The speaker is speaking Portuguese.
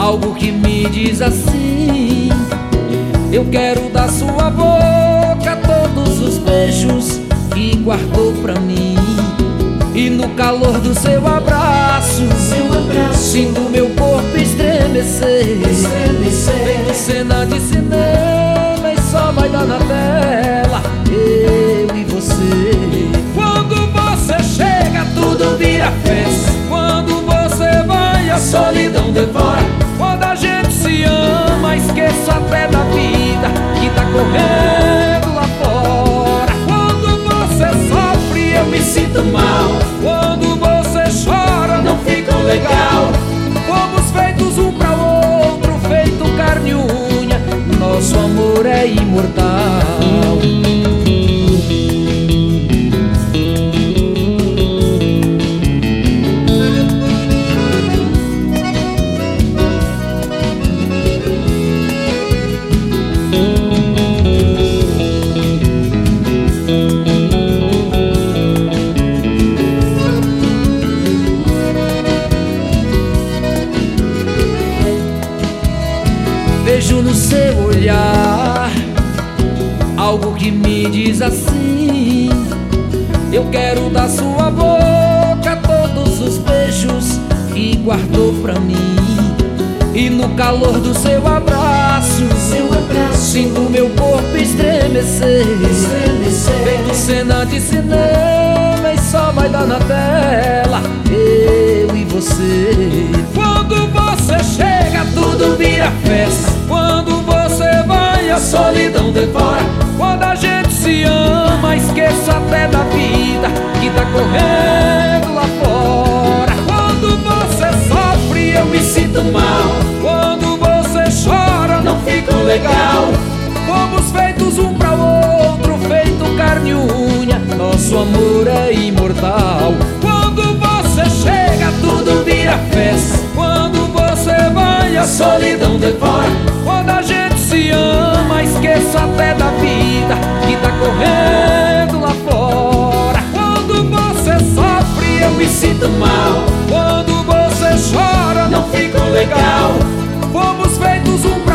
algo que me diz assim: eu quero da sua boca todos os beijos que guardou pra mim. E no calor do seu abraço, sinto meu corpo estremecer. Vendo cena de cinema e só vai dar na tela eu e você. Quando você chega, tudo vira festa. Quando você vai, a solidão devora. Quando a gente se ama, esqueço até da vida que tá correndo lá fora. Quando você sofre, eu me sinto mal. Quando você chora, não fica legal. Fomos feitos um pra outro, feito carne e unha. Nosso amor é imortal. Vejo no seu olhar algo que me diz assim: eu quero da sua boca todos os beijos que guardou pra mim. E no calor do seu abraço, sinto meu corpo estremecer. Vendo cena de cinema e só vai dar na tela eu e você. Quando você chega, tudo vira festa. Quando você vai, a solidão devora. Quando a gente se ama, esqueço até da vida que tá correndo lá fora. Quando você sofre, eu me sinto mal. Quando você chora, não fica legal. Fomos feitos um pra outro, feito carne e unha. Nosso amor é imortal. Quando você chega, tudo vira festa. Quando você vai, a solidão devora. Quando a gente se ama, esqueço até da vida que tá correndo lá fora. Quando você sofre, eu me sinto mal. Quando você chora, não fica legal. Fomos feitos um